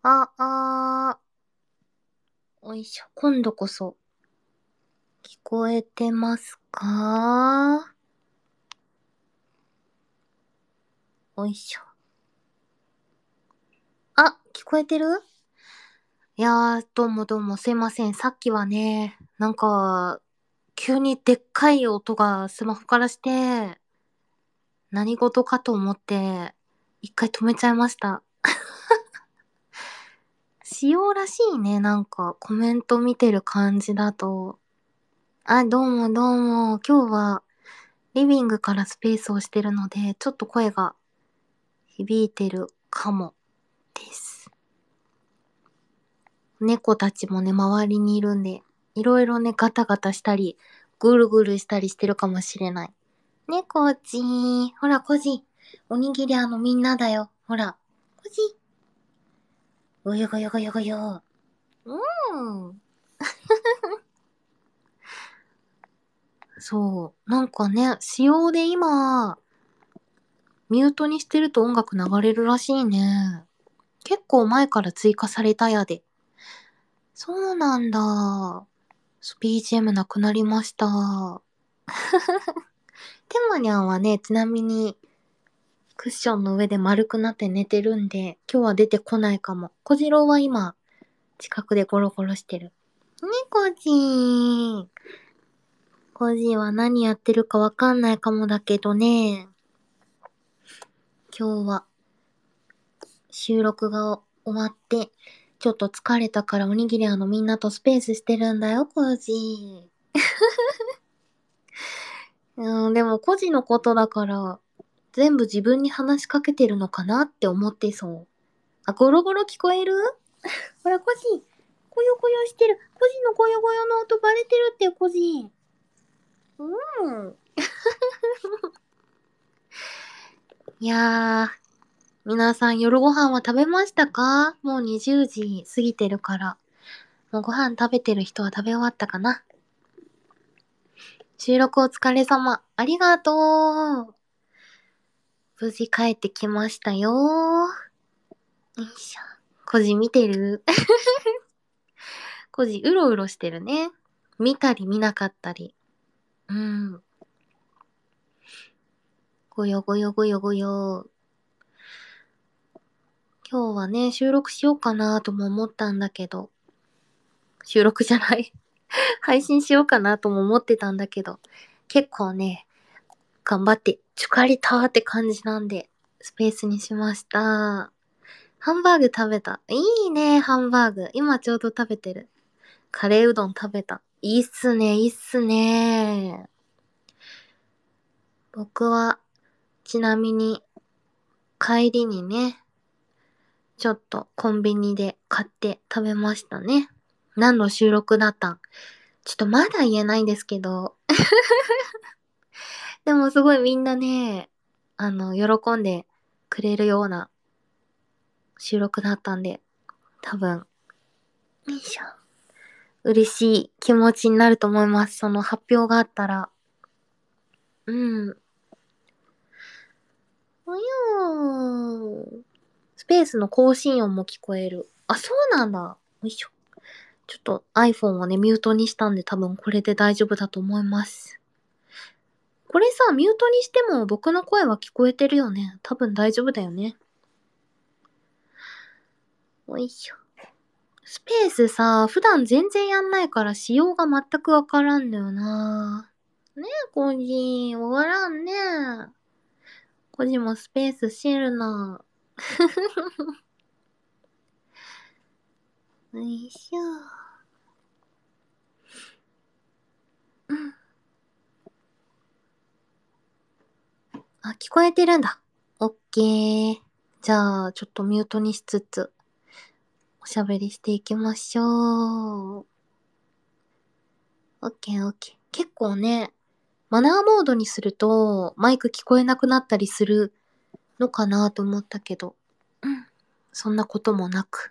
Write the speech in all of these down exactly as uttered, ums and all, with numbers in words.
あ、あー、おいしょ。今度こそ、聞こえてますか？おいしょ。あ、聞こえてる？いやー、どうもどうもすいません。さっきはね、なんか、急にでっかい音がスマホからして、何事かと思って、一回止めちゃいました。仕様らしいね、なんか、コメント見てる感じだと。あ、どうもどうも。今日は、リビングからスペースをしてるので、ちょっと声が響いてるかもです。猫たちもね、周りにいるんで、いろいろね、ガタガタしたり、ぐるぐるしたりしてるかもしれない。ね、コーチー。ほら、コジ。おにぎりあのみんなだよ。ほら。コジ。ごよごよごよごよ。うーん。そう。なんかね、仕様で今、ミュートにしてると音楽流れるらしいね。結構前から追加されたやで。そうなんだ。ビージーエム なくなりました。てまにゃんはね、ちなみにクッションの上で丸くなって寝てるんで、今日は出てこないかも。小次郎は今、近くでゴロゴロしてる。ね、コジー。コジーは何やってるかわかんないかもだけどね。今日は収録が終わって、ちょっと疲れたからおにぎりあのみんなとスペースしてるんだよ、コジー。うん、でもコジのことだから、全部自分に話しかけてるのかなって思ってそう。あ、ゴロゴロ聞こえる？ほら、コジ、ゴヨゴヨしてる。コジのゴヨゴヨの音バレてるって、コジ。うん。いやー、皆さん夜ご飯は食べましたか？もうにじゅうじ過ぎてるから。もうご飯食べてる人は食べ終わったかな？収録お疲れ様。ありがとう。無事帰ってきましたよー。よいしょ。コジ見てる？コジうろうろしてるね。見たり見なかったり。うん。ごよごよごよごよ。今日はね、収録しようかなとも思ったんだけど、収録じゃない。配信しようかなとも思ってたんだけど、結構ね、頑張って、ちゅかりたーって感じなんで、スペースにしました。ハンバーグ食べた。いいね、ハンバーグ。今ちょうど食べてる。カレーうどん食べた。いいっすね、いいっすね。僕は、ちなみに、帰りにね、ちょっとコンビニで買って食べましたね。何の収録だったん？ちょっとまだ言えないんですけど、でもすごいみんなね、あの、喜んでくれるような収録だったんで、多分、よいしょ。嬉しい気持ちになると思います。その発表があったら。うん。およー。スペースの更新音も聞こえる。あ、そうなんだ。よいしょ。ちょっと iPhone をね、ミュートにしたんで多分これで大丈夫だと思います。これさ、ミュートにしても僕の声は聞こえてるよね。多分大丈夫だよね。よいしょ。スペースさ、普段全然やんないから仕様が全くわからんのよな。ねえ、コージー。わからんね。コージもスペースしてるな。よいしょ。うん。あ、聞こえてるんだ。オッケー。じゃあ、ちょっとミュートにしつつ、おしゃべりしていきましょう。オッケーオッケー。結構ね、マナーモードにすると、マイク聞こえなくなったりするのかなと思ったけど、うん。そんなこともなく。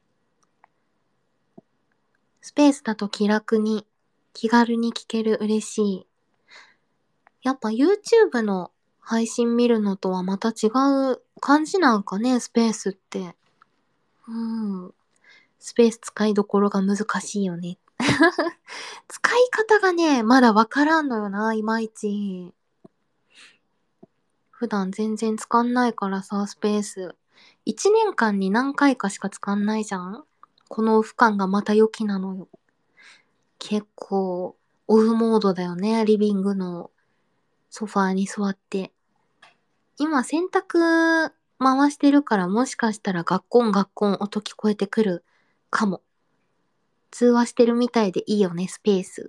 スペースだと気楽に、気軽に聞ける嬉しい。やっぱ YouTube の配信見るのとはまた違う感じなんかね、スペースって。 うん。スペース使いどころが難しいよね。使い方がね、まだわからんのよな、いまいち。普段全然使んないからさ、スペース。一年間に何回かしか使んないじゃん。このオフ感がまた良きなのよ。結構、オフモードだよね、リビングのソファーに座って。今洗濯回してるからもしかしたらガッコンガッコン音聞こえてくるかも。通話してるみたいでいいよね、スペース。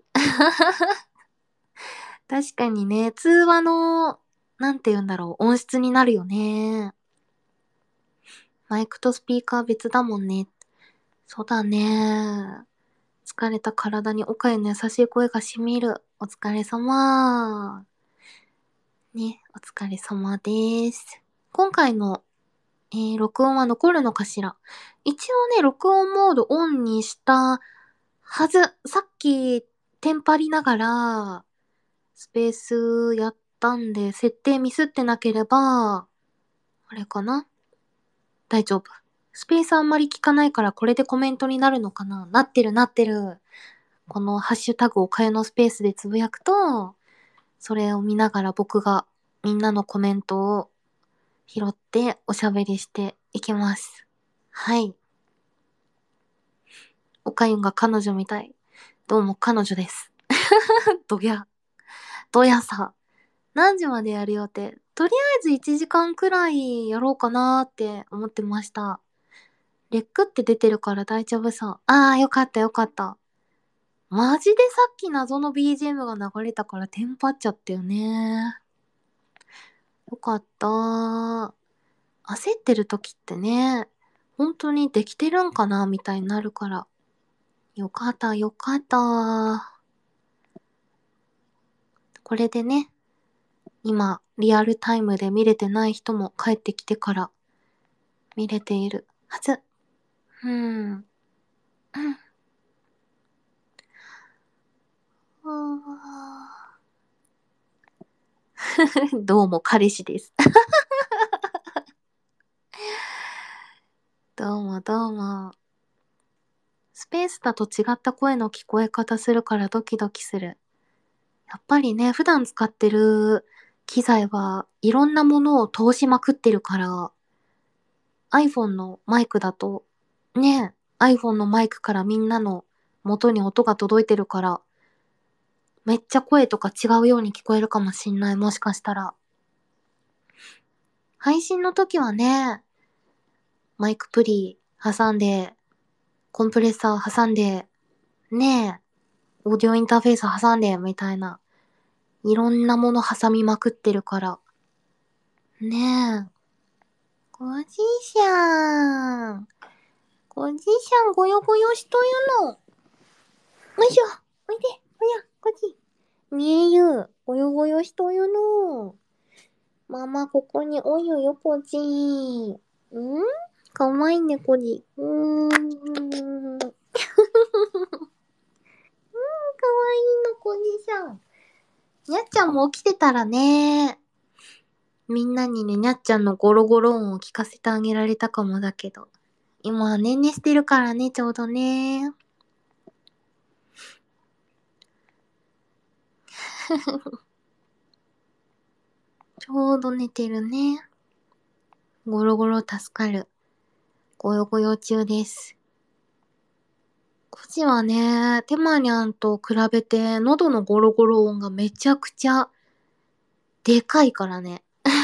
確かにね、通話の、なんて言うんだろう、音質になるよね。マイクとスピーカー別だもんね。そうだね。疲れた体におかゆの優しい声がしみる。お疲れ様。ね、お疲れ様です。今回の、えー、録音は残るのかしら。一応ね、録音モードオンにしたはず。さっき、テンパりながら、スペースやったんで、設定ミスってなければ、あれかな大丈夫。スペースあんまり聞かないからこれでコメントになるのかななってるなってる。このハッシュタグをかゆのスペースでつぶやくと、それを見ながら僕がみんなのコメントを拾っておしゃべりしていきます。はい。おかゆんが彼女みたい。どうも彼女です。どや。どやさ。何時までやる予定？とりあえずいちじかんくらいやろうかなーって思ってました。レックって出てるから大丈夫そう。あー、よかったよかった。マジでさっき謎の ビージーエム が流れたからテンパっちゃったよね。よかった。焦ってる時ってね、本当にできてるんかなみたいになるから。よかったよかった。これでね、今、リアルタイムで見れてない人も帰ってきてから見れているはず。うん。どうも彼氏です。どうもどうも。スペースだと違った声の聞こえ方するからドキドキする。やっぱりね、普段使ってる機材はいろんなものを通しまくってるから、iPhone のマイクだと、ね、iPhone のマイクからみんなの元に音が届いてるから、めっちゃ声とか違うように聞こえるかもしんない、もしかしたら。配信の時はね、マイクプリ挟んで、コンプレッサー挟んで、ねえ、オーディオインターフェース挟んで、みたいな。いろんなもの挟みまくってるから。ねえ。ごじいしゃん。ごじいしゃん、ごよごよしというの。よいしょ。おいで。おや、こっち。みえゆ。ごよごよしというの。ママ、ここにおゆよ、こっち。んかわいいね、こじ。うーん。うーん、かわいいの、こじいさん。にゃっちゃんも起きてたらね。みんなにね、にゃっちゃんのゴロゴロ音を聞かせてあげられたかもだけど。今はねんねしてるからね、ちょうどね。ちょうど寝てるね。ゴロゴロ助かる。ごよごよ中です。こっちはね、テマニャンと比べて喉のゴロゴロ音がめちゃくちゃでかいからね。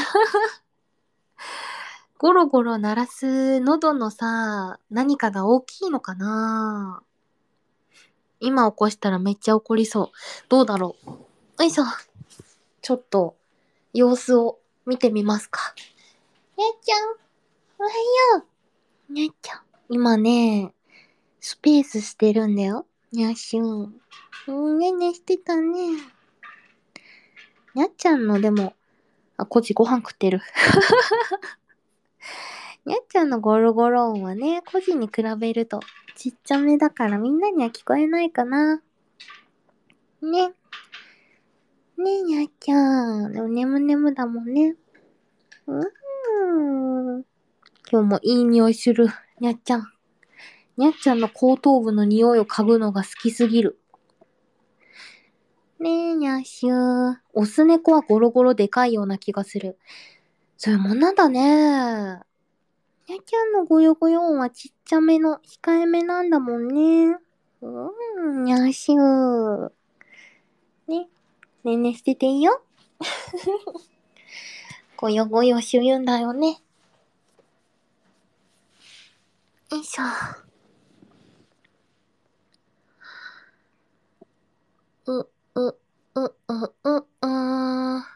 ゴロゴロ鳴らす喉のさ、何かが大きいのかな？今起こしたらめっちゃ怒りそう。どうだろう。よいしょ。ちょっと、様子を見てみますか。にゃっちゃん、おはよう。にゃっちゃん。今ね、スペースしてるんだよ。にゃっしゅん。うん、ねんねしてたね。にゃっちゃんのでも、あ、こっちご飯食ってる。にゃっちゃんのゴロゴロ音はね、個人に比べるとちっちゃめだからみんなには聞こえないかな。ね。ねえ、にゃっちゃん。でも眠眠だもんね。うーん。今日もいい匂いする。 にゃっちゃん。にゃっちゃんの後頭部の匂いを嗅ぐのが好きすぎる。ねえ、にゃっしゅー。オス猫はゴロゴロでかいような気がする。そういうもんなんだね。にゃっちゃんのゴヨゴヨ音はちっちゃめの控えめなんだもんね。うーん、にゃっしゅー。ね。ねんねしてていいよ。ゴヨゴヨしゅ言うんだよね。よいしょ。う、う、う、う、う、うーん。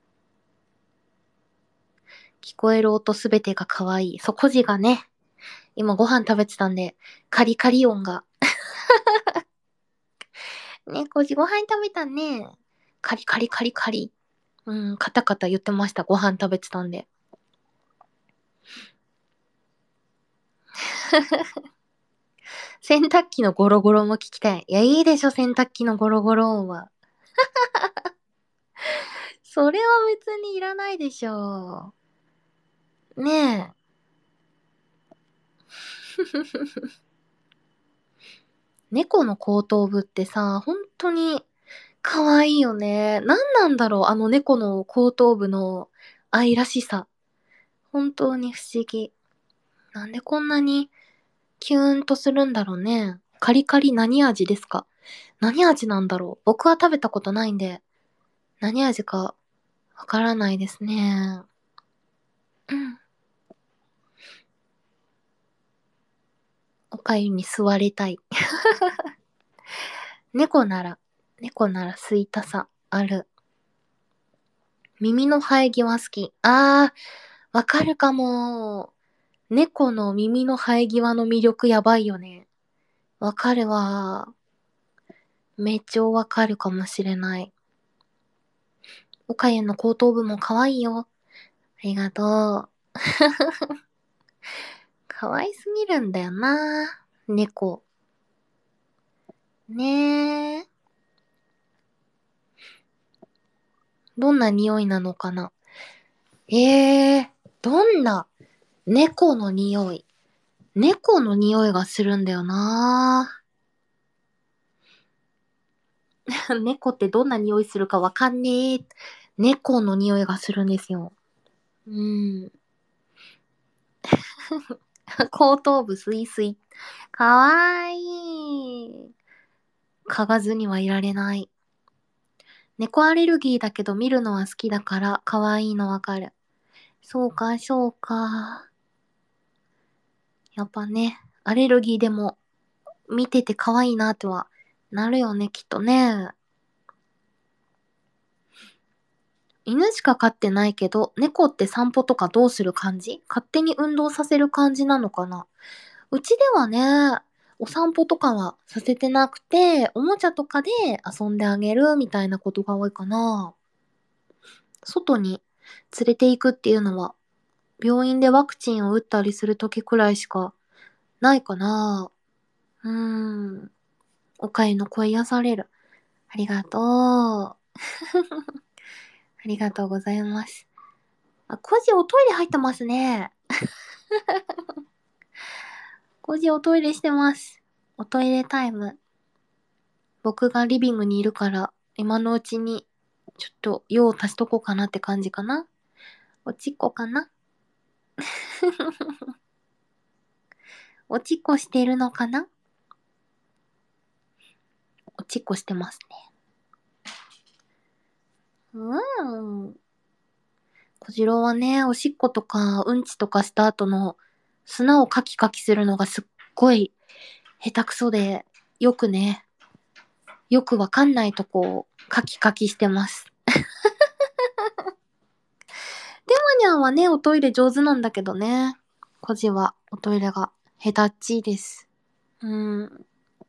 聞こえる音すべてが可愛い。そう、コジがね、今ご飯食べてたんで、カリカリ音が。ね、コジご飯食べたね。カリカリカリカリ。うん、カタカタ言ってました。ご飯食べてたんで。洗濯機のゴロゴロも聞きたい。いや、いいでしょ、洗濯機のゴロゴロ音は。それは別にいらないでしょう。ねえ。猫の後頭部ってさ、本当に可愛いよね。何なんだろう、あの猫の後頭部の愛らしさ。本当に不思議。なんでこんなにキューンとするんだろうね。カリカリ何味ですか？何味なんだろう、僕は食べたことないんで、何味かわからないですね。うん。おかゆに吸われたい。猫なら、猫なら吸いたさある。耳の生え際好き。あー、わかるかも。猫の耳の生え際の魅力やばいよね。わかるわ。めっちゃわかるかもしれない。おかゆの後頭部も可愛いよ。ありがとう。可愛すぎるんだよな。猫。ねえ。どんな匂いなのかな。ええー、どんな猫の匂い。猫の匂いがするんだよな。猫ってどんな匂いするかわかんねえ。猫の匂いがするんですよ。うん。後頭部スイスイ。かわいい。嗅がずにはいられない。猫アレルギーだけど見るのは好きだから可愛いのわかる。そうか、そうか。やっぱね、アレルギーでも見てて可愛いなとはなるよね、きっとね。犬しか飼ってないけど、猫って散歩とかどうする感じ？勝手に運動させる感じなのかな？うちではね、お散歩とかはさせてなくて、おもちゃとかで遊んであげるみたいなことが多いかな。外に連れて行くっていうのは、病院でワクチンを打ったりするときくらいしかないかな。うーん。おかゆの声癒される。ありがとう。ありがとうございます。あ、コジおトイレ入ってますね。コジおトイレしてます。おトイレタイム。僕がリビングにいるから、今のうちに、ちょっと用を足しとこうかなって感じかな。おちっこかな。おちっこしてるのかな。おちっこしてますね。うーん。小次郎はね、おしっことかうんちとかした後の砂をカキカキするのがすっごい下手くそで、よくね、よくわかんないとこをカキカキしてます。でまにゃんはね、おトイレ上手なんだけどね。コジはおトイレが下手っちいです。うん。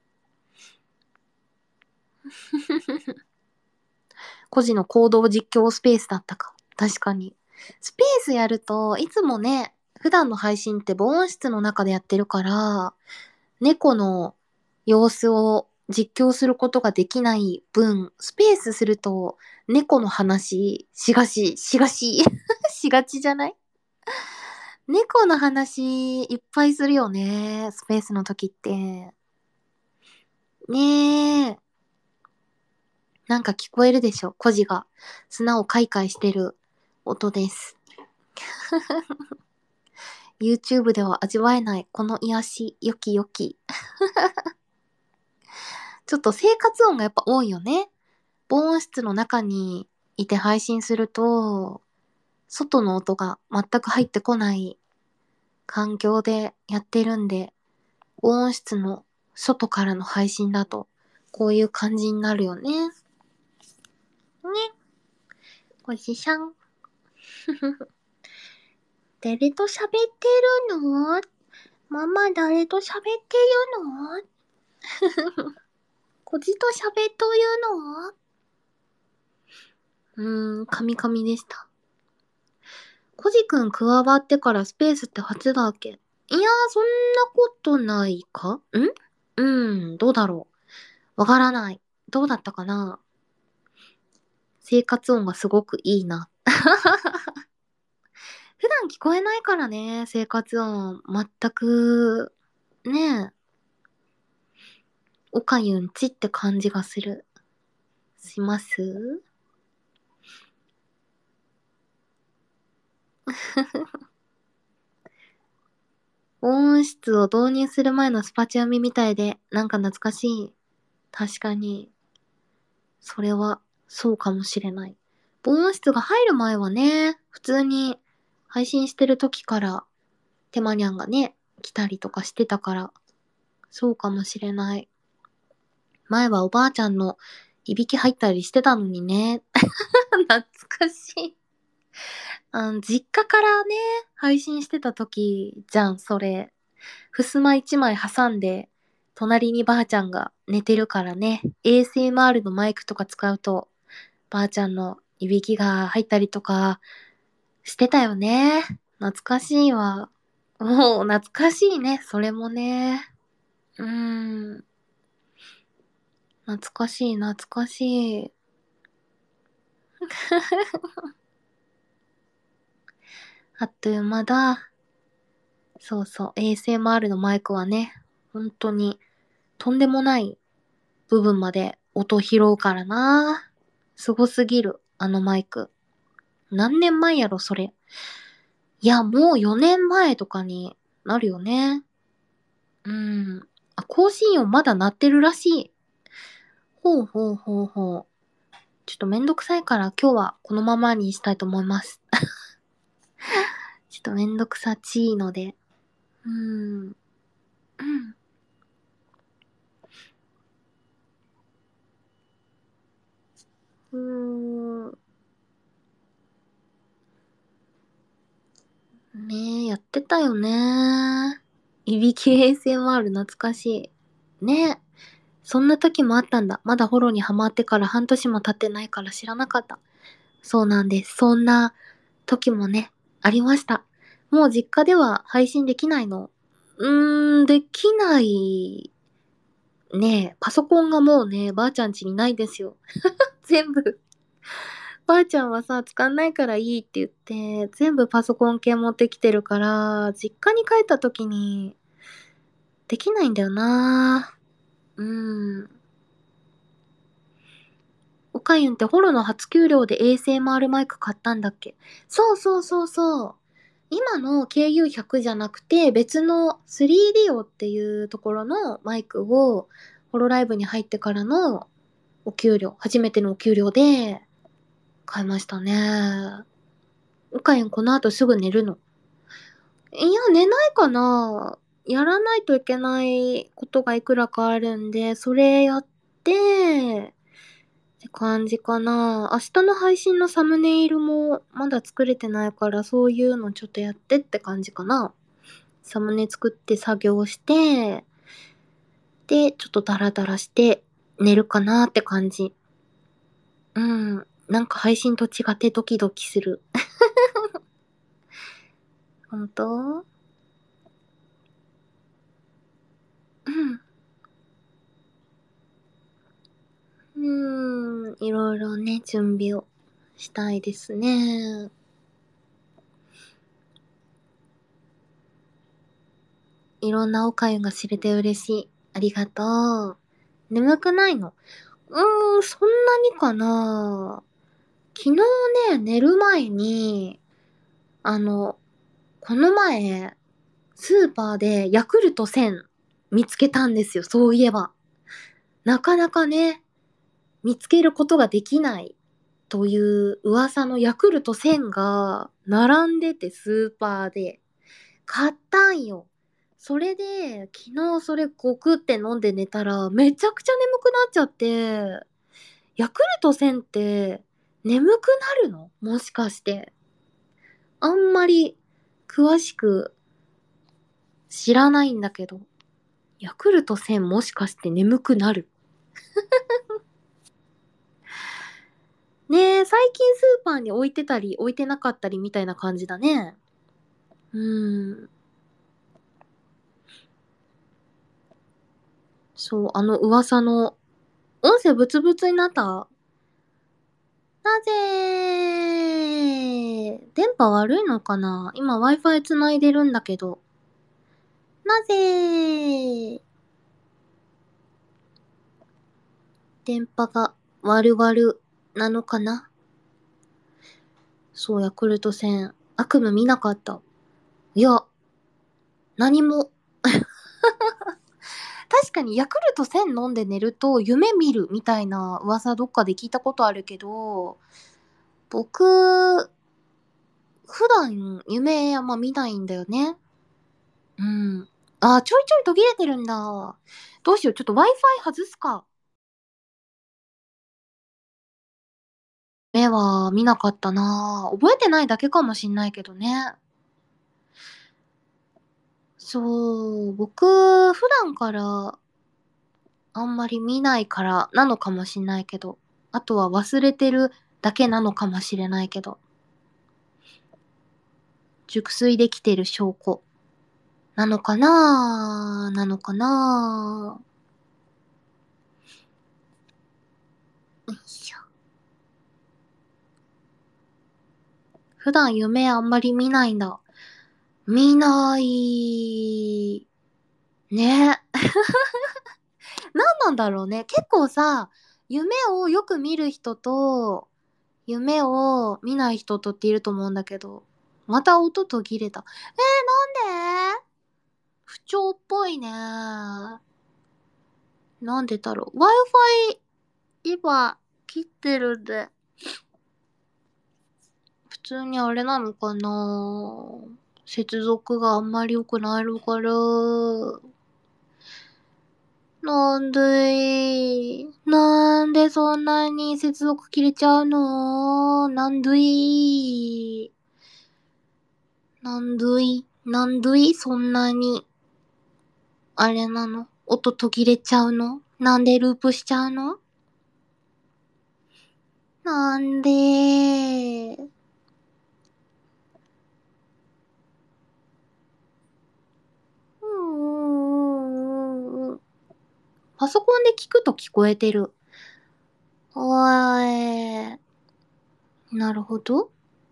コジの行動実況スペースだったか。確かに。スペースやると、いつもね、普段の配信って防音室の中でやってるから、猫の様子を実況することができない分、スペースすると、猫の話しがし、しがし、しがちじゃない？ 猫の話いっぱいするよね。スペースの時って。ねえ。なんか聞こえるでしょ。コジが砂をカイカイしてる音です。YouTube では味わえないこの癒し、よきよき。ちょっと生活音がやっぱ多いよね。防音室の中にいて配信すると、外の音が全く入ってこない環境でやってるんで、防音室の外からの配信だと、こういう感じになるよね。ね。おじさん。誰と喋ってるの？ママ誰と喋ってるの？こじと喋っとるの？うーん、カミカミでした。こじくん加わってからスペースって初だっけ？いやー、そんなことないか？んうん、どうだろう。わからない。どうだったかな？生活音がすごくいいな。普段聞こえないからね、生活音。全く、ねえ、おかゆんちって感じがする。します？音質を導入する前のスパチャミみたいで、なんか懐かしい。確かに、それは、そうかもしれない。防音室が入る前はね、普通に配信してる時から、てまにゃんがね、来たりとかしてたから、そうかもしれない。前はおばあちゃんのいびき入ったりしてたのにね。懐かしい。あの、実家からね、配信してた時じゃん、それ。襖一枚挟んで、隣にばあちゃんが寝てるからね、エーエスエムアール のマイクとか使うと、ばあちゃんのいびきが入ったりとかしてたよね。懐かしいわ。もう懐かしいね、それもね。うーん。懐かしい、懐かしい。あっという間だ。そうそう、エーエスエムアール のマイクはね、本当にとんでもない部分まで音拾うからな。すごすぎる、あのマイク。何年前やろ、それ。いや、もうよねんまえとかになるよね。うん。あ、更新音まだ鳴ってるらしい。ほうほうほうほう。ちょっとめんどくさいから今日はこのままにしたいと思います。ちょっとめんどくさちいので。うーん。うん。うーん。ねえ、やってたよね。いびき エーエスエムアール 懐かしい。ねえ。そんな時もあったんだ。まだフォローにハマってから半年も経ってないから知らなかった。そうなんです。そんな時もね、ありました。もう実家では配信できないの？うーん、できないねえ。パソコンがもうね、ばあちゃん家にないですよ。全部。ばあちゃんはさ、使んないからいいって言って、全部パソコン系持ってきてるから、実家に帰った時に、できないんだよな。うーん。おかゆんってホロの初給料で エーエスエムアール マイク買ったんだっけ？そうそうそうそう。今の ケーユーひゃく じゃなくて別の スリーディー オ っていうところのマイクをホロライブに入ってからのお給料、初めてのお給料で買いましたね。おかゆんこの後すぐ寝るの？いや、寝ないかな。やらないといけないことがいくらかあるんで、それやって、って感じかな。明日の配信のサムネイルもまだ作れてないから、そういうのちょっとやってって感じかな。サムネ作って作業して、で、ちょっとダラダラして寝るかなって感じ。うん。なんか配信と違ってドキドキする。ほんと？うん。うーん。いろいろね、準備をしたいですね。 いろんなおかゆが知れて嬉しい。ありがとう。眠くないの？うーん、そんなにかな。昨日ね、寝る前に、あの、この前、スーパーでヤクルトせん見つけたんですよ、そういえば。なかなかね、見つけることができないという噂のヤクルトせんが並んでてスーパーで買ったんよ。それで昨日それごくって飲んで寝たらめちゃくちゃ眠くなっちゃって、ヤクルトせんって眠くなるの？もしかして。あんまり詳しく知らないんだけど、ヤクルトせんもしかして眠くなる？ねえ、最近スーパーに置いてたり置いてなかったりみたいな感じだね。うーん。そう、あの噂の、音声ブツブツになった？なぜ電波悪いのかな？今 Wi-Fi つないでるんだけど。なぜ電波が悪々なのかな？そう、ヤクルトせん。悪夢見なかった。いや、何も。確かにヤクルトせん飲んで寝ると夢見るみたいな噂どっかで聞いたことあるけど、僕、普段夢あんま見ないんだよね。うん。あー、ちょいちょい途切れてるんだ。どうしよう、ちょっと Wi-Fi 外すか。目は見なかったな。覚えてないだけかもしんないけどね。そう、僕、普段からあんまり見ないからなのかもしんないけど、あとは忘れてるだけなのかもしれないけど、熟睡できてる証拠なのかななのかな。よいしょ。普段夢あんまり見ないんだ。見ない。ね。何なんだろうね。結構さ、夢をよく見る人と、夢を見ない人とっていると思うんだけど、また音途切れた。えー、なんで？不調っぽいね。なんでだろう。Wi-Fi 今切ってるんで、普通にあれなのかな？接続があんまり良くないのかな？なんでいなんでそんなに接続切れちゃうの？なんでいなんでいなんでいそんなに、あれなの？音途切れちゃうの？なんでループしちゃうの？なんでうーん。パソコンで聞くと聞こえてる。おーい。なるほど。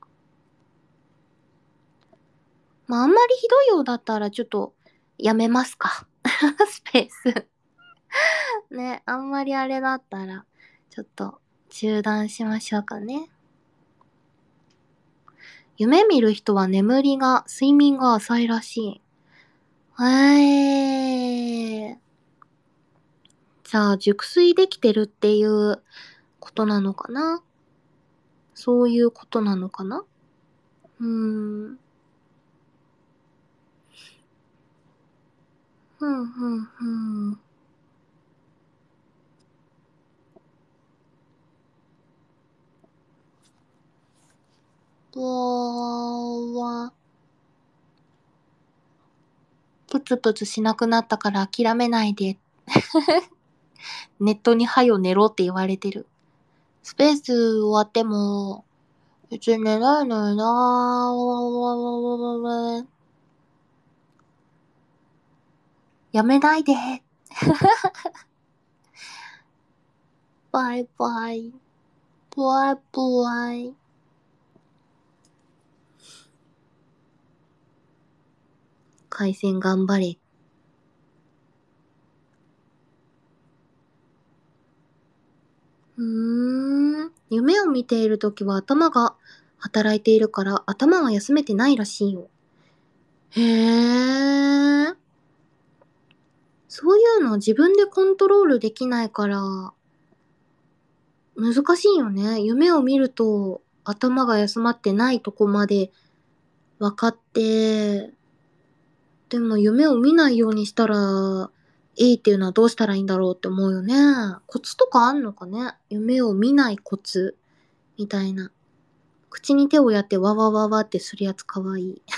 まあ、あんまりひどいようだったらちょっとやめますか。スペース。ね、あんまりあれだったらちょっと中断しましょうかね。夢見る人は眠りが、睡眠が浅いらしい。へー。じゃあ、熟睡できてるっていうことなのかな？そういうことなのかな？うーん。ふんふんふん。ぼーわ。プツプツしなくなったから諦めないで。ネットにはよ寝ろって言われてる。スペース終わっても、別に寝ないのよな。やめないで。バイバイ。バイバイ。回線頑張れ。 ーん。夢を見ているときは頭が働いているから頭は休めてないらしいよ。へー。そういうの自分でコントロールできないから難しいよね。夢を見ると頭が休まってないとこまで分かって、でも夢を見ないようにしたらいいっていうのはどうしたらいいんだろうって思うよね。コツとかあんのかね？夢を見ないコツみたいな。口に手をやってわわわわってするやつかわいい。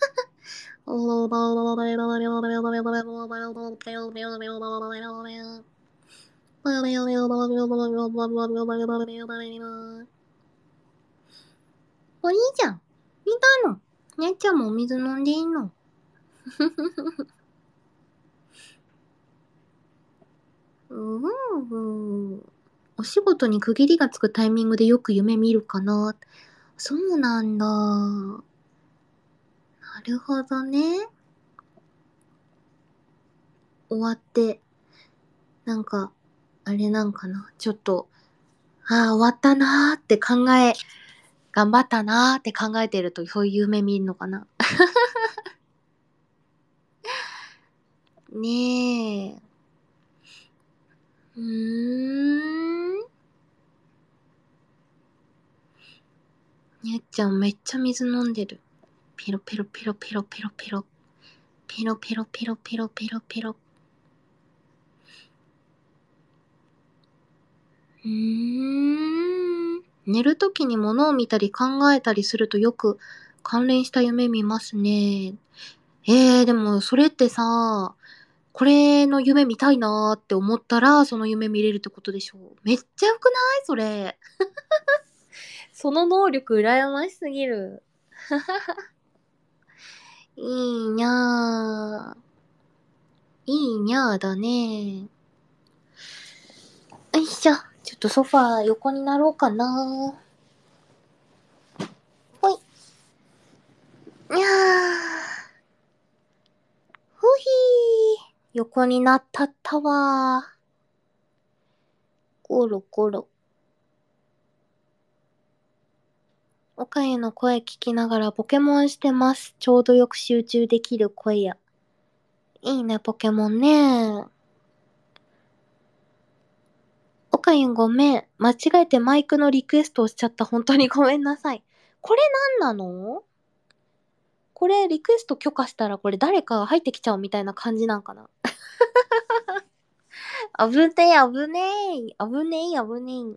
おいいじゃん。見たの。ねっちゃんもお水飲んでいいの。うん。お仕事に区切りがつくタイミングでよく夢見るかな。そうなんだ。なるほどね。終わって、なんか、あれなんかな。ちょっと、ああ、終わったなーって考え、頑張ったなーって考えてると、そういう夢見るのかな。ねえ。うーん。にゃっちゃんめっちゃ水飲んでる。ペロペロペロペロペロペロ。ペロペロペロペロペロペロ。うーん。寝るときに物を見たり考えたりするとよく関連した夢見ますね。えー、でもそれってさ、これの夢見たいなーって思ったら、その夢見れるってことでしょ？めっちゃ良くないそれ。その能力羨ましすぎる。いいにゃー。いいにゃーだね。よいしょ。ちょっとソファー横になろうかな。ほい。にゃー。ふひー。横になったったわー。ゴロゴロ。おかゆの声聞きながらポケモンしてます。ちょうどよく集中できる声や。いいね、ポケモンね。おかゆんごめん。間違えてマイクのリクエストをしちゃった。本当にごめんなさい。これなんなの？これリクエスト許可したらこれ誰かが入ってきちゃうみたいな感じなんかな？あぶねえ、あぶねえ。あぶねえ、あぶねえ。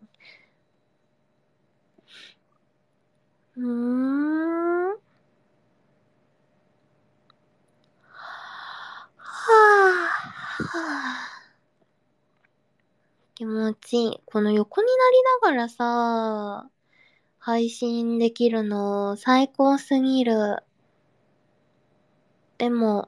うーん。はぁ、はぁ。気持ちいい。この横になりながらさ、配信できるの最高すぎる。でも、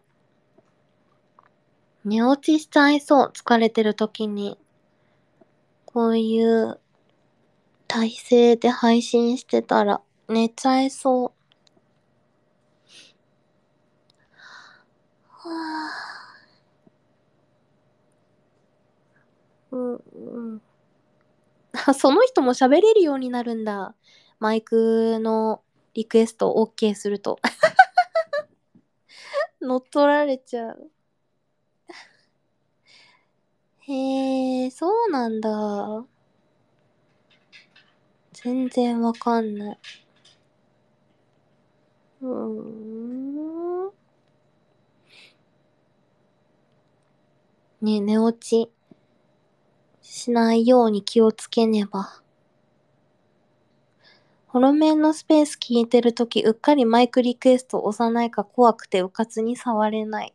寝落ちしちゃいそう。疲れてる時に。こういう体勢で配信してたら寝ちゃいそう。はぁ。うん、うん。あ、その人も喋れるようになるんだ。マイクのリクエスト OK すると。乗っ取られちゃう。へえ、そうなんだ。全然わかんない。うーん。ねえ、寝落ちしないように気をつけねば。ホロメンのスペース聞いてるとき、うっかりマイクリクエスト押さないか怖くてうかつに触れない。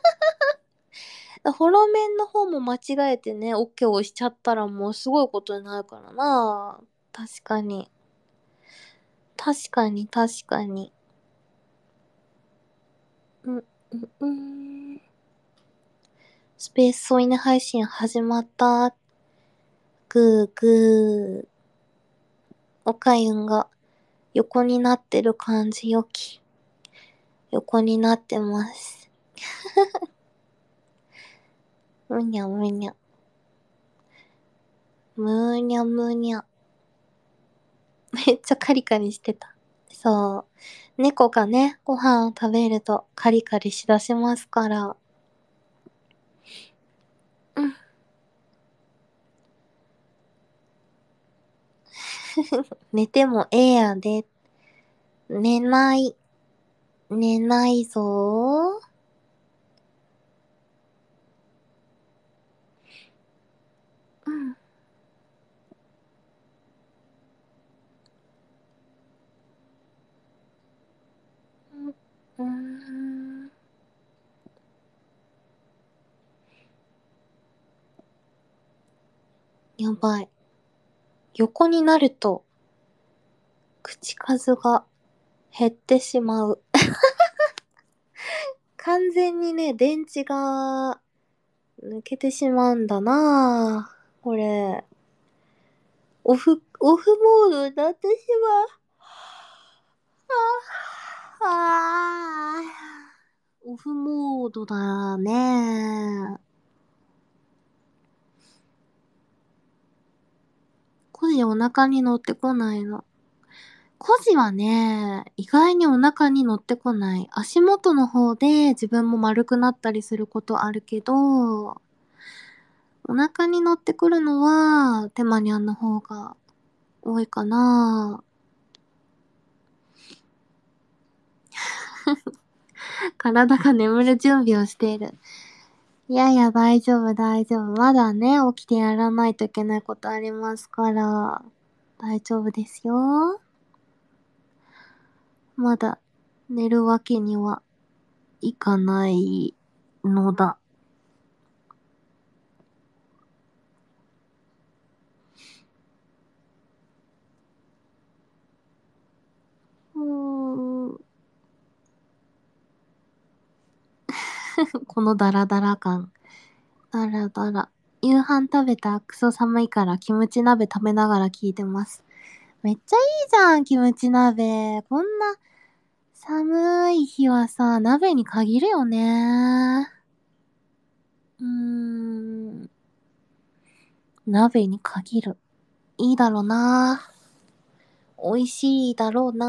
ホロメンの方も間違えてね、OK を押しちゃったらもうすごいことになるからな。確かに。確かに、確かに。うん、うん、うん。スペース添い寝配信始まった。ぐーぐー。おかゆんが横になってる感じよき。横になってます。むにゃむにゃ。 むにゃむにゃ。めっちゃカリカリしてた。そう。猫がね、ご飯を食べるとカリカリしだしますから。うん。寝てもええやで。寝ない。寝ないぞー。うん。うーん。やばい。横になると、口数が減ってしまう。完全にね、電池が抜けてしまうんだなぁ。これ。オフ、オフモードになってしまう。あー、オフモードだね。コジお腹に乗ってこないの。コジはね、意外にお腹に乗ってこない。足元の方で自分も丸くなったりすることあるけど、お腹に乗ってくるのは、テマニャンの方が多いかな。体が眠る準備をしている。いやいや、大丈夫、大丈夫。まだね、起きてやらないといけないことありますから、大丈夫ですよ。まだ、寝るわけにはいかないのだ。うーん。このダラダラ感。ダラダラ。夕飯食べた。クソ寒いからキムチ鍋食べながら聞いてます。めっちゃいいじゃん、キムチ鍋。こんな寒い日はさ、鍋に限るよね。うーん。鍋に限る。いいだろうな。美味しいだろうな。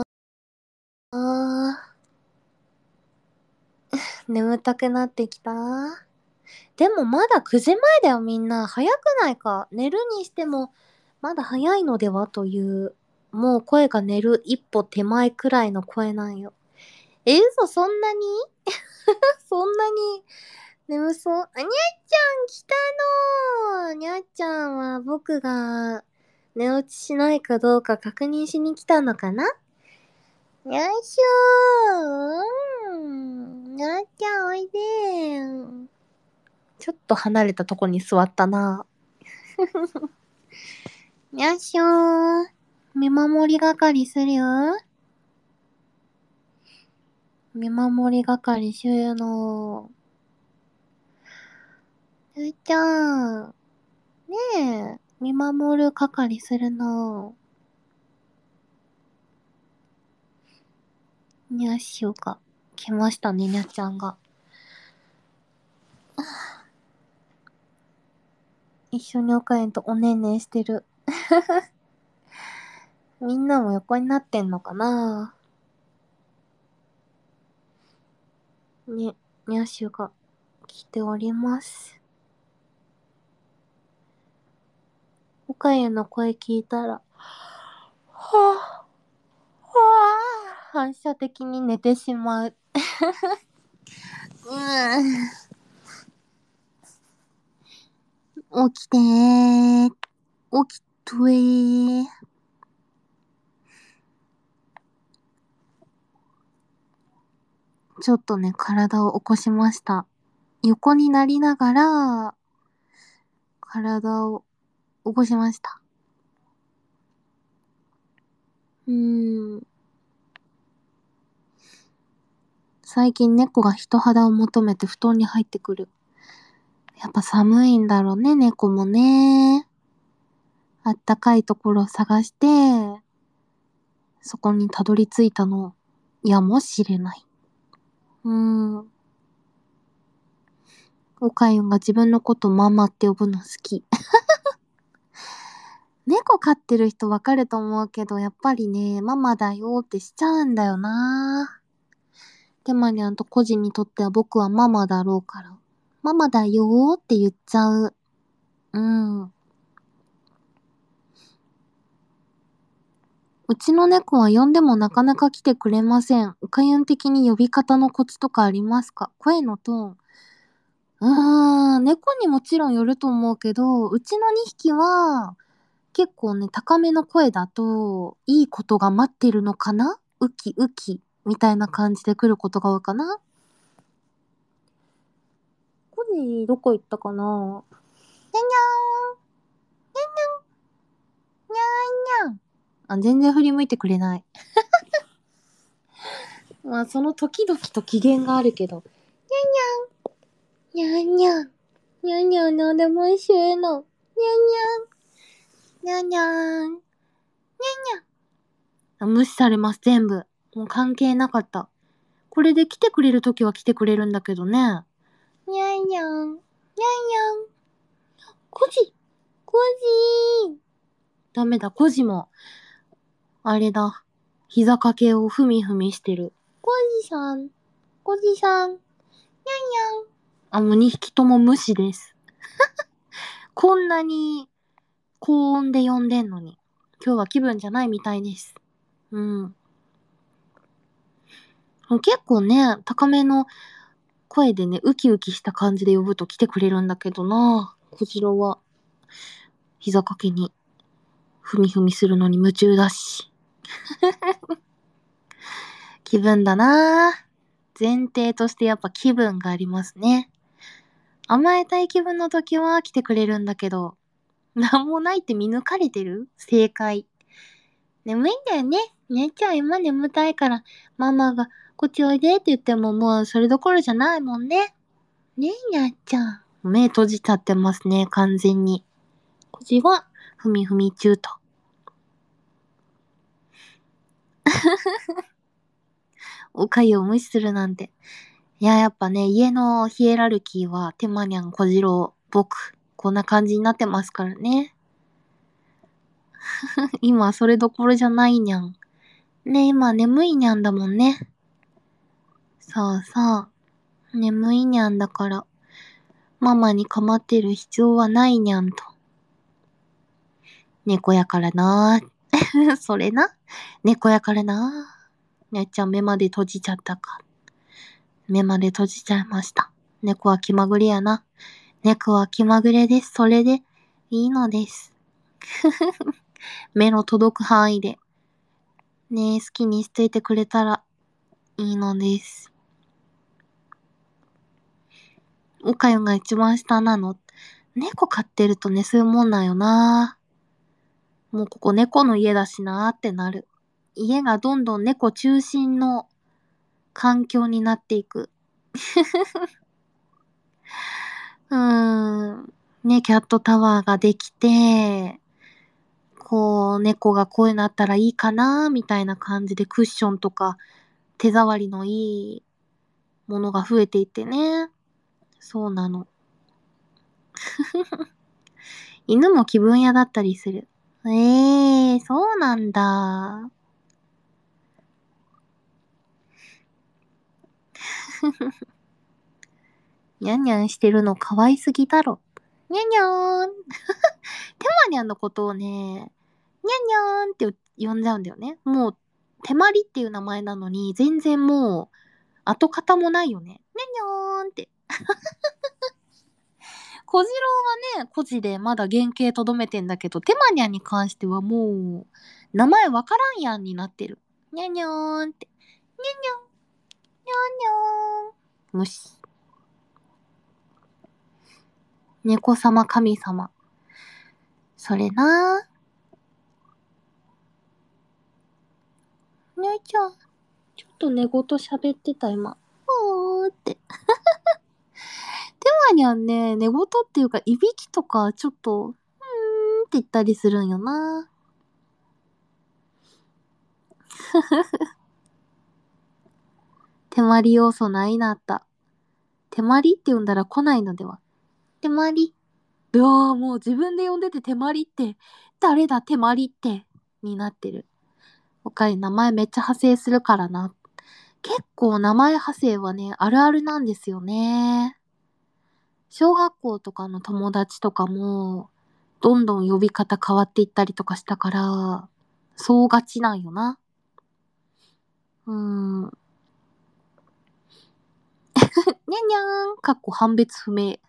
眠たくなってきた。でもまだくじまえだよみんな。早くないか。寝るにしても、まだ早いのではという、もう声が寝る一歩手前くらいの声なんよ。え、嘘、そんなにそんなに眠そう。あ、にゃっちゃん来たのー。にゃっちゃんは僕が寝落ちしないかどうか確認しに来たのかな。よいしょー。にゃっちゃんおいでー。ちょっと離れたとこに座ったな。よいしょー。見守り係するよ。見守り係収納。ゆいちゃん。ねえ、見守る係するの。にゃっしょが。来ましたね、にゃっちゃんが。一緒におかえんとおねんねしてる。みんなも横になってんのかな。ね、にゃっしゅが来ております。おかゆの声聞いたら、はぁ、はぁ、反射的に寝てしまう。うん。起きてー。起きとえー。ちょっとね、体を起こしました。横になりながら、体を起こしました。うーん。最近猫が人肌を求めて布団に入ってくる。やっぱ寒いんだろうね、猫もね。あったかいところを探して、そこにたどり着いたのやもしれない。うーん。おかゆんが自分のことママって呼ぶの好き。 猫飼ってる人わかると思うけど、やっぱりね、ママだよってしちゃうんだよな。てまにゃんとコジにとっては僕はママだろうから。ママだよーって言っちゃう。うん。うちの猫は呼んでもなかなか来てくれません。うかゆん的に呼び方のコツとかありますか？声のトーン。うーん、猫にもちろんよると思うけど、うちのにひきは、結構ね、高めの声だと、いいことが待ってるのかな？ウキウキ、みたいな感じで来ることが多いかな。コジ、どこ行ったかな？にゃにゃーん、にゃにゃーん、にゃーん。あ、全然振り向いてくれない。まあ、その時々と機嫌があるけど。にゃんにゃん。にゃんにゃんなんでも一緒やの。にゃんにゃん。にゃんにゃん。にゃんにゃん。あ、無視されます、全部。もう関係なかった。これで来てくれるときは来てくれるんだけどね。にゃんにゃん。にゃんにゃん。コジ。コジー。ダメだ、コジも。あれだ。膝掛けをふみふみしてる。コジさん。コジさん。にゃんにゃん。あ、もうにひきとも無視です。こんなに高音で呼んでんのに。今日は気分じゃないみたいです。うん。結構ね、高めの声でね、ウキウキした感じで呼ぶと来てくれるんだけどな。こちらは、膝掛けに、ふみふみするのに夢中だし。気分だな。前提としてやっぱ気分がありますね。甘えたい気分の時は来てくれるんだけど、なんもないって見抜かれてる？正解。眠いんだよね。姉ちゃん今眠たいから、ママがこっちおいでって言ってももうそれどころじゃないもんね。ねえ、なっちゃん。目閉じちゃってますね、完全に。こっちは、ふみふみ中と。おかゆを無視するなんて。いや、やっぱね、家のヒエラルキーは、てまにゃん、こじろう、僕、こんな感じになってますからね。今、それどころじゃないにゃん。ね、今、眠いにゃんだもんね。さあさあ、眠いにゃんだから、ママに構ってる必要はないにゃんと。猫やからなー。それな。猫やからなー。ねっちゃん目まで閉じちゃったか。目まで閉じちゃいました。猫は気まぐれやな。猫は気まぐれです。それでいいのです。目の届く範囲で。ねえ、好きにしといてくれたらいいのです。おかゆが一番下なの。猫飼ってるとね、そういうもんなんよな。もうここ猫の家だしなーってなる。家がどんどん猫中心の環境になっていく。うーん。ね、キャットタワーができて、こう、猫がこういうのあったらいいかな、みたいな感じでクッションとか手触りのいいものが増えていってね。そうなの。犬も気分屋だったりする。ええー、そうなんだ。にゃんにゃんしてるの可愛すぎだろ。にゃんにゃーん。てまにゃんのことをね、にゃんにゃーんって呼んじゃうんだよね。もう、手まりっていう名前なのに、全然もう、跡形もないよね。にゃんにゃーんって。小次郎はね、孤児でまだ原型とどめてんだけど、てまにゃんに関してはもう、名前わからんやんになってる。にゃんにゃーんって。にゃんにゃん、にゃんにゃーん。無視。猫様神様。それなぁ。ねえちゃん、ちょっと寝言喋ってた今。うーって。てまにゃんね、寝言っていうか、いびきとか、ちょっと、うーんって言ったりするんよな。手まり要素ないなった。手まりって呼んだら来ないのでは。手まり。うわーもう自分で呼んでて手まりって誰だ手まりってになってる。他に名前めっちゃ派生するからな。結構名前派生はね、あるあるなんですよね。小学校とかの友達とかも、どんどん呼び方変わっていったりとかしたから、そうがちなんよな。うーん。にゃんにゃーん、かっこ判別不明。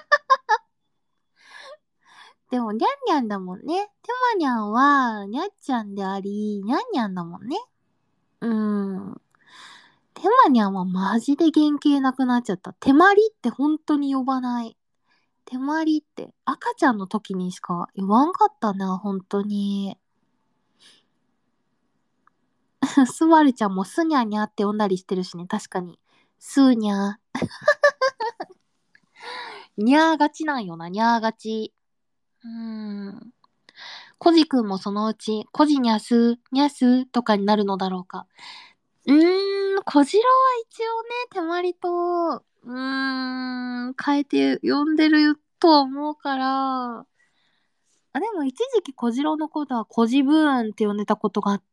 でも、にゃんにゃんだもんね。てまにゃんは、にゃっちゃんであり、にゃんにゃんだもんね。うーん。てまにゃんはマジで原型なくなっちゃった。てまりって本当に呼ばない。てまりって赤ちゃんの時にしか言わんかったな、本当に。スバルちゃんもスニャニャって呼んだりしてるしね、確かに。スーニャー。ニャーがちなんよな、ニャーがち。うーん。コジくんもそのうち、コジニャス、ニャスとかになるのだろうか。うーん、コジロは一応ね、手まりと、うーん、変えて呼んでるとは思うから、あ、でも一時期コジロのことはコジブーンって呼んでたことがあって、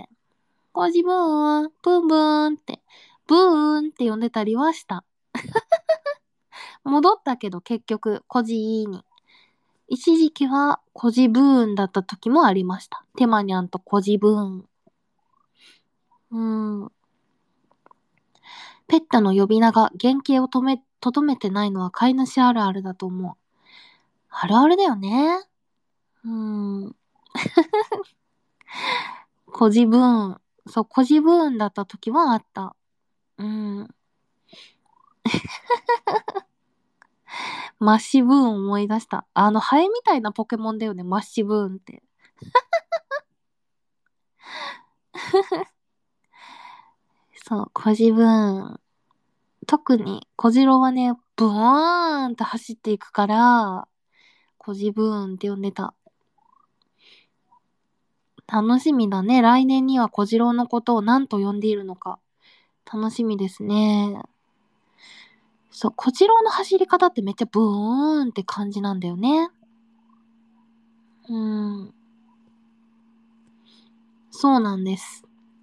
コジブーン、ブンブーンって、ブーンって呼んでたりはした。戻ったけど結局、コジーに。一時期はコジブーンだった時もありました。テマニャンとコジブーン。うーん。ペットの呼び名が原型をとめ、とどめてないのは飼い主あるあるだと思う。あるあるだよね。うーん。コジブーン。そう、コジブーンだった時はあった。うん。マッシブーン思い出した。あの、ハエみたいなポケモンだよね、マッシブーンって。そう、コジブーン。特に、コジロはね、ブワーンって走っていくから、コジブーンって呼んでた。楽しみだね。来年にはコジロのことを何と呼んでいるのか。楽しみですね。そう、コジロの走り方ってめっちゃブーンって感じなんだよね。うーん。そうなんです。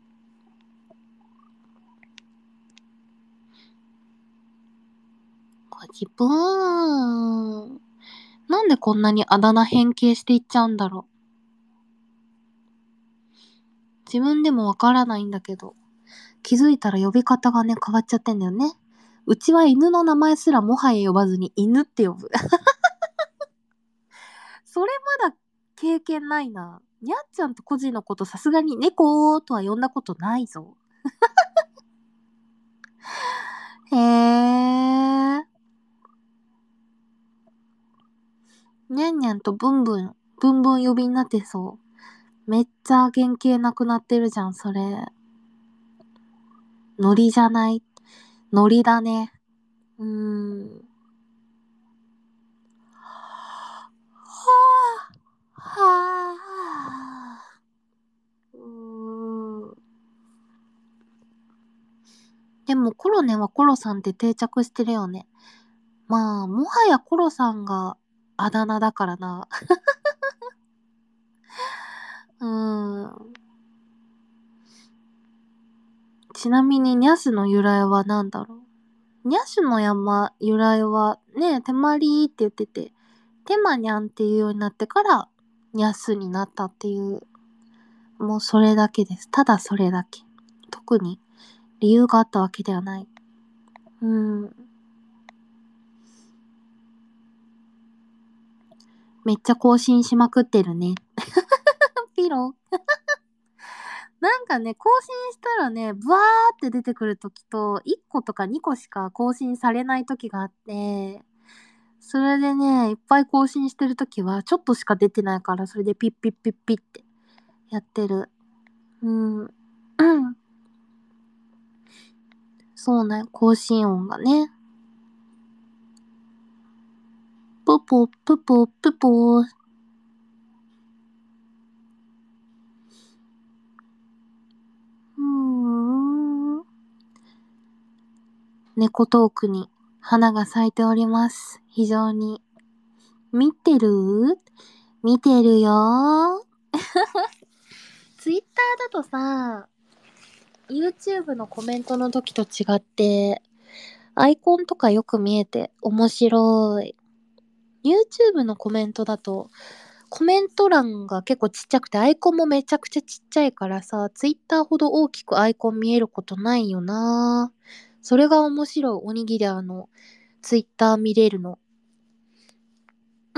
コジブーン。なんでこんなにあだ名変形していっちゃうんだろう。自分でもわからないんだけど、気づいたら呼び方がね、変わっちゃってんだよね。うちは犬の名前すらもはや呼ばずに犬って呼ぶ。それまだ経験ないな。にゃっちゃんとコジのことさすがに猫とは呼んだことないぞ。へー。にゃんにゃんとブンブン、ブンブン呼びになってそう。めっちゃ原型なくなってるじゃん、それ。ノリじゃない。ノリだね。うーん。はぁ、はぁ、うーん。でもコロネはコロさんって定着してるよね。まあ、もはやコロさんがあだ名だからな。うーん。ちなみにニャスの由来は何だろう。ニャスの山由来はね、手まりって言ってて、テマニャンっていうようになってから、ニャスになったっていう、もうそれだけです。ただそれだけ。特に理由があったわけではない。うーん。めっちゃ更新しまくってるね。ピロなんかね、更新したらね、ブワーって出てくるときと、いっことかにこしか更新されないときがあって、それでね、いっぱい更新してるときは、ちょっとしか出てないから、それでピッピッピッピッってやってる。うん。うん。そうね、更新音がね。プポ、プポ、プポ。うーん。猫トークに花が咲いております。非常に。見てる見てるよー。ツイッターだとさ、YouTube のコメントの時と違って、アイコンとかよく見えて面白い。YouTube のコメントだと、コメント欄が結構ちっちゃくて、アイコンもめちゃくちゃちっちゃいからさ、Twitter ほど大きくアイコン見えることないよな。それが面白い。おにぎりあの、Twitter 見れるの。うん。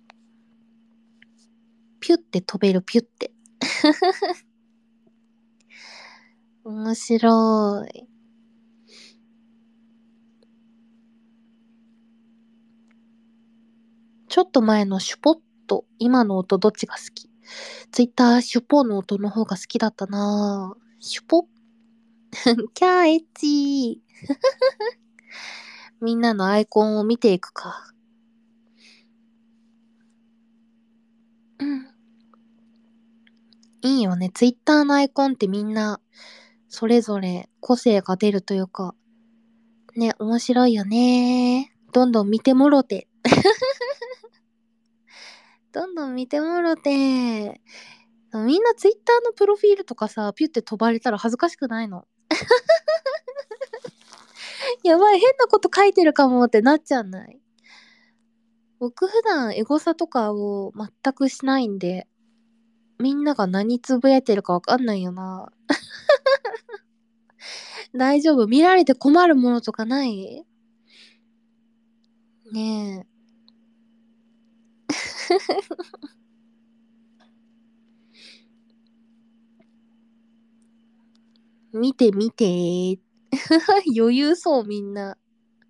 ピュって飛べる、ピュって。面白い。ちょっと前のシュポッと、今の音どっちが好き？ツイッターシュポの音の方が好きだったなぁ。シュポキャーエッチー。みんなのアイコンを見ていくか。うん。いいよね。ツイッターのアイコンってみんな、それぞれ個性が出るというか、ね、面白いよね。どんどん見てもろて。どんどん見てもろて。みんなツイッターのプロフィールとかさ、ピュって飛ばれたら恥ずかしくないの？やばい、変なこと書いてるかもってなっちゃわない？僕普段エゴサとかを全くしないんで、みんなが何つぶやいてるかわかんないよな。大丈夫？見られて困るものとかない？ねえ。見て見て。余裕そうみんな。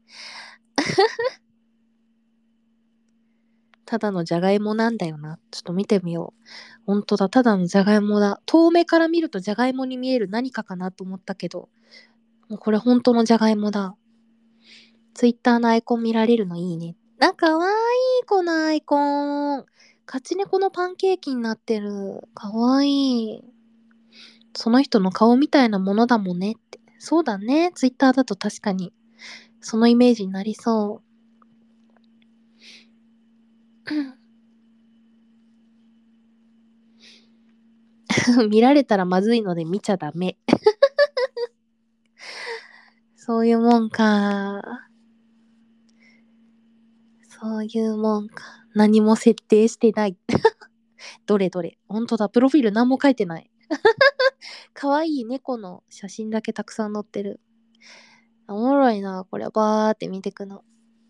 ただのじゃがいもなんだよな。ちょっと見てみよう。ほんとだ、ただのじゃがいもだ。遠目から見るとじゃがいもに見える何かかなと思ったけど、もうこれほんとのじゃがいもだ。ツイッターのアイコン見られるのいいね。あ、かわいい、このアイコン。勝ち猫のパンケーキになってる。かわいい。その人の顔みたいなものだもんねって。そうだね。ツイッターだと確かに、そのイメージになりそう。見られたらまずいので見ちゃダメ。そういうもんか。そういうもんか。何も設定してない。どれどれ。ほんとだ。プロフィール何も書いてない。かわいい猫の写真だけたくさん載ってる。おもろいな。これバーって見てくの。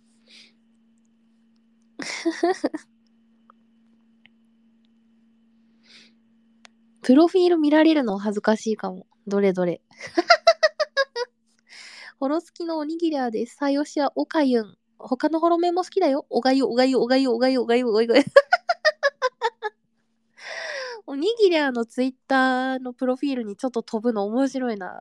プロフィール見られるの恥ずかしいかも。どれどれ。ホロ好きのおにぎりーです。さよしはおかゆん。他のホロメも好きだよ。おがゆ、おがゆ、おがゆ、おがゆ、おがゆ、おがゆ、おがゆ。おにぎりーのツイッターのプロフィールにちょっと飛ぶの面白いな。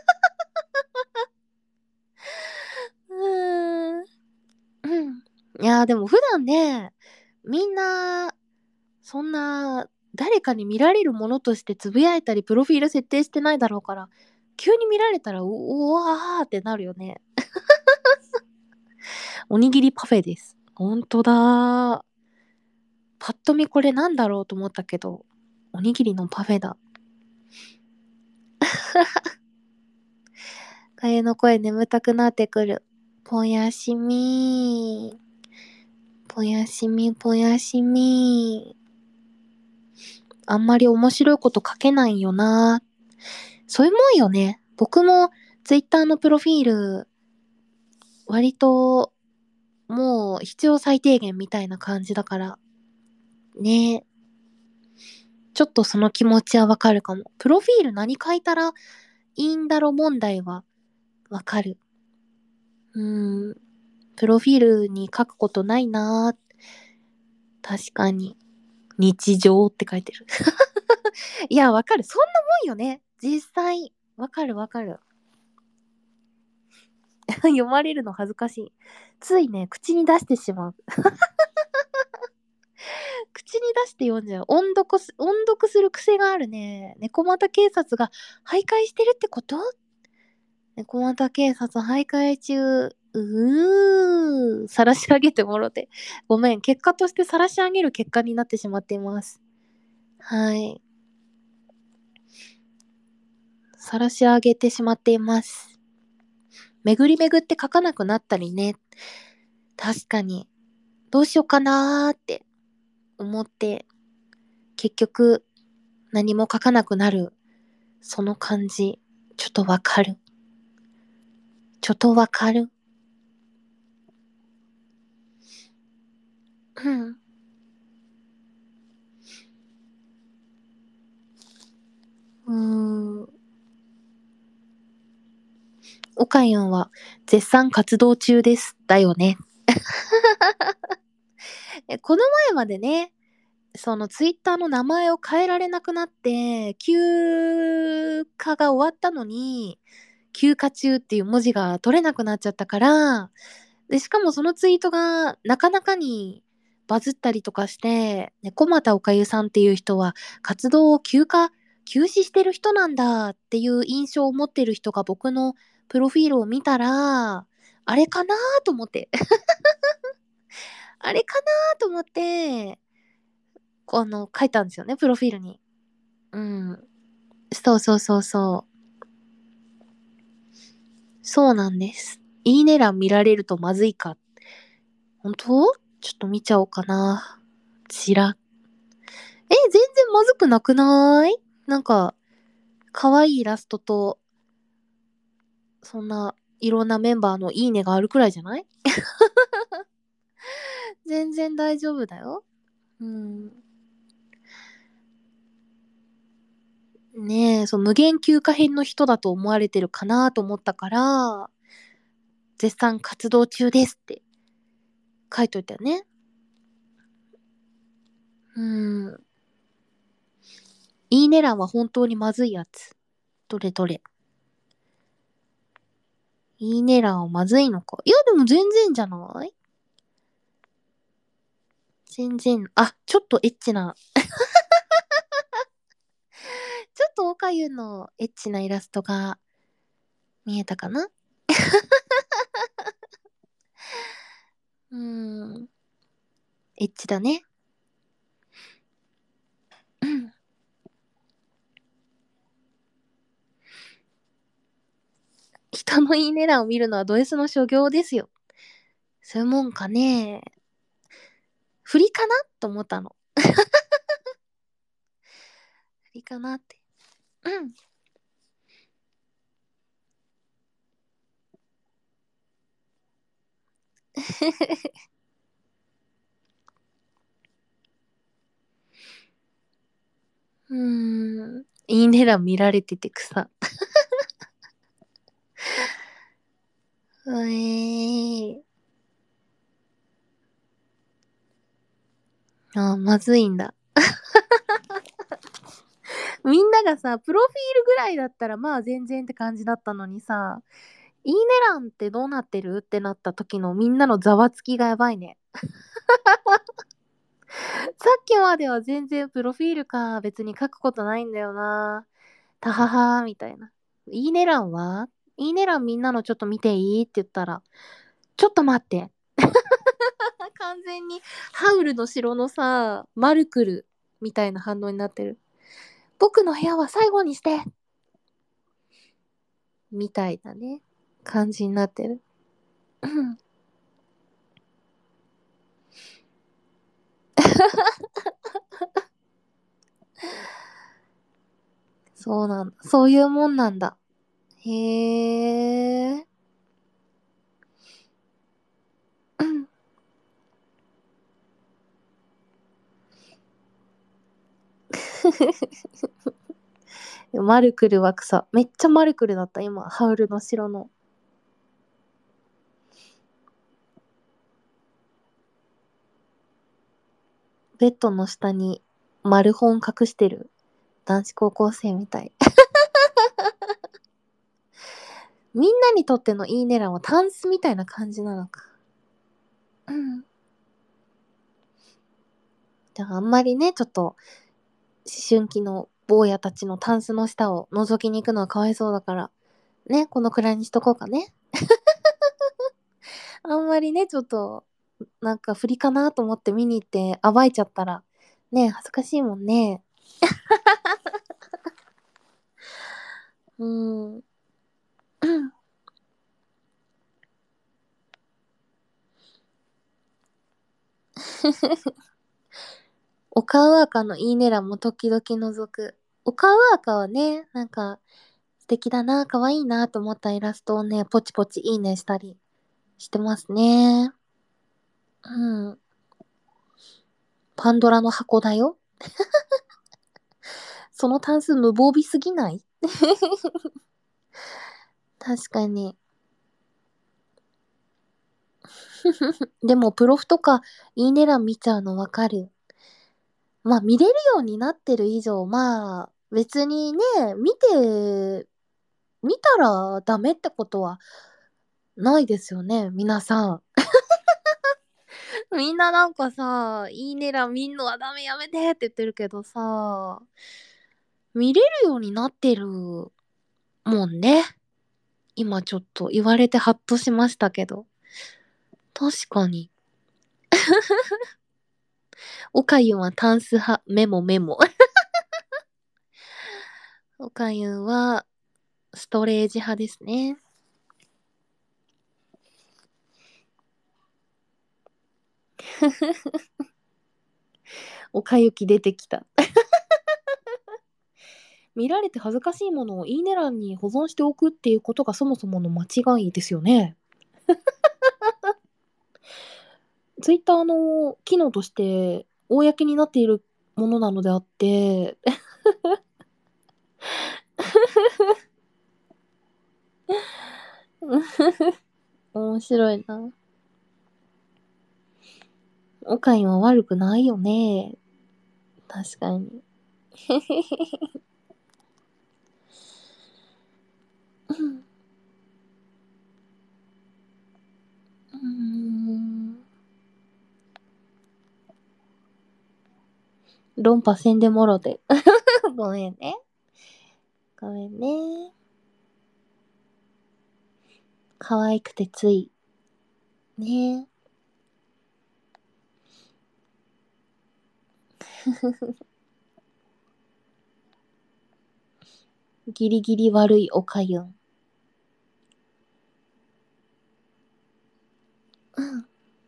うーん。うん。いやーでも普段ね、みんな、そんな、誰かに見られるものとしてつぶやいたり、プロフィール設定してないだろうから、急に見られたら、ううわーってなるよね。おにぎりパフェです。ほんとだー。パッと見これなんだろうと思ったけど、おにぎりのパフェだ。かゆの声眠たくなってくる。ぽやしみー。ぽやしみぽやしみー。あんまり面白いこと書けないよな。そういうもんよね。僕もツイッターのプロフィール、割ともう必要最低限みたいな感じだから。ね。ちょっとその気持ちはわかるかも。プロフィール何書いたらいいんだろ問題はわかる。うーん。プロフィールに書くことないなー。確かに。日常って書いてる。いや、わかる。そんなもんよね。実際。わかるわかる。読まれるの恥ずかしい。ついね、口に出してしまう。口に出して読んじゃう。音読す、音読する癖があるね。猫又警察が徘徊してるってこと？猫又警察徘徊中。 うー、晒し上げてもろて。ごめん、結果として晒し上げる結果になってしまっています。はい。晒し上げてしまっています。巡り巡って書かなくなったりね。確かに。どうしようかなーって思って、結局何も書かなくなる。その感じ、ちょっとわかる。ちょっとわかる。うん。うーん。おかゆんは絶賛活動中です。だよね。え、この前までね、そのツイッターの名前を変えられなくなって、休暇が終わったのに、休暇中っていう文字が取れなくなっちゃったから、で、しかもそのツイートがなかなかにバズったりとかして、ね、小俣おかゆさんっていう人は活動を休暇、休止してる人なんだっていう印象を持ってる人が僕のプロフィールを見たら、あれかなと思って、あれかなと思って、あの、書いたんですよね、プロフィールに。うん。そうそうそうそう。そうなんです。いいね欄見られるとまずいか。本当ちょっと見ちゃおうかな。ちら。え、全然まずくなくないなんか、可愛いイラストと、そんないろんなメンバーのいいねがあるくらいじゃない？全然大丈夫だよ。うん。ねえ、そう、無限休暇編の人だと思われてるかなと思ったから、絶賛活動中ですって書いといたよね。うん。いいね欄は本当にまずいやつ。どれどれ。いいね欄はまずいのか。いや、でも全然じゃない全然。あ、ちょっとエッチな。ちょっとおかゆのエッチなイラストが見えたかな。うーん。エッチだね。うん。人のいいね欄を見るのはド S の所業ですよ。そういうもんかね。振りかなと思ったの。振りかなって。うん。うーん。いいね欄見られてて草。うえー。あー、まずいんだ。みんながさ、プロフィールぐらいだったらまあ全然って感じだったのにさ、いいね欄ってどうなってるってなった時のみんなのざわつきがやばいね。さっきまでは全然プロフィールか別に書くことないんだよな。たははみたいな。いいね欄はいいね欄みんなのちょっと見ていいって言ったら、ちょっと待って。完全にハウルの城のさ、マルクルみたいな反応になってる。僕の部屋は最後にしてみたいなね、感じになってる。うんそうなんだ。そういうもんなんだ。へえ。うんマルクルは草。めっちゃマルクルだった、今。ハウルの城の。ベッドの下に丸本隠してる男子高校生みたい。みんなにとってのいいね欄はタンスみたいな感じなのか。うん。じゃああんまりね、ちょっと思春期の坊やたちのタンスの下を覗きに行くのはかわいそうだから、ね、このくらいにしとこうかね。 あんまりね、ちょっと、なんか振りかなと思って見に行って暴いちゃったら、ね、恥ずかしいもんね。うーん。おかうあかのいいね欄も時々覗く。おかうあかはね、なんか素敵だな、可愛いなと思ったイラストをね、ポチポチいいねしたりしてますね。うん。パンドラの箱だよ。その単数無防備すぎない？確かに。でも、プロフとか、いいね欄見ちゃうのわかる。まあ、見れるようになってる以上、まあ、別にね、見て、見たらダメってことはないですよね、皆さん。みんななんかさ、いいね欄見んのはダメやめてって言ってるけどさ、見れるようになってるもんね。今ちょっと言われてハッとしましたけど。確かに。おかゆんはタンス派、メモメモ。おかゆんはストレージ派ですね。おかゆき出てきた。見られて恥ずかしいものをいいね欄に保存しておくっていうことがそもそもの間違いですよね。ツイッターの機能として公になっているものなのであって、面白いな。おかゆは悪くないよね。確かに。うーん。論破せんでもろて。ごめんね。ごめんね。可愛くてつい。ね。ギリギリ悪いおかゆん。うん。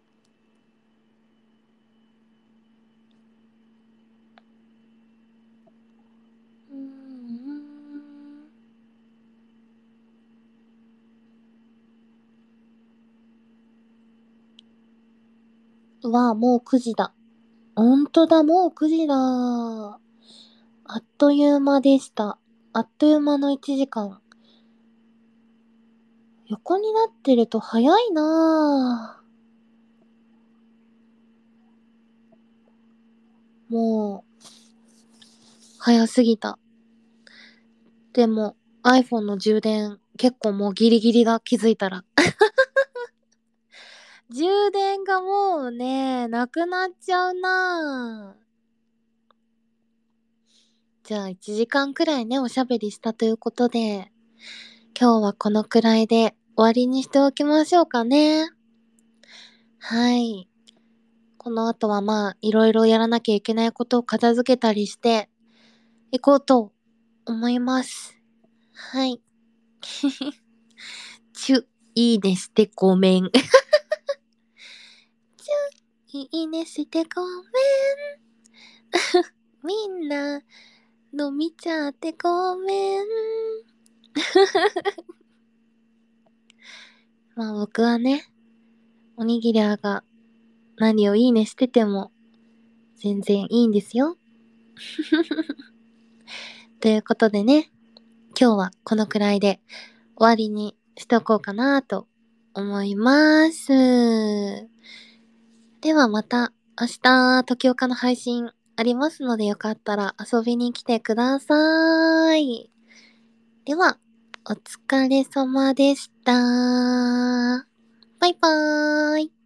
うーん。わあ、もうくじだ。ほんとだ、もうくじだ。あっという間でした。あっという間のいちじかん。横になってると早いなぁ。もう、早すぎた。でも、iPhone の充電、結構もうギリギリだ、気づいたら。充電がもうね、なくなっちゃうなぁ。じゃあいちじかんくらいね、おしゃべりしたということで、今日はこのくらいで終わりにしておきましょうかね。はい。この後はまあ、いろいろやらなきゃいけないことを片付けたりしていこうと思います。はい。チュ、いいねしてごめん。チュ、いいねしてごめん。みんな、飲みちゃってごめん。まあ僕はね、おにぎりゃーが何をいいねしてても全然いいんですよ。ということでね、今日はこのくらいで終わりにしとこうかなと思います。ではまた明日、時岡の配信ありますのでよかったら遊びに来てください。では、お疲れ様でした。バイバーイ。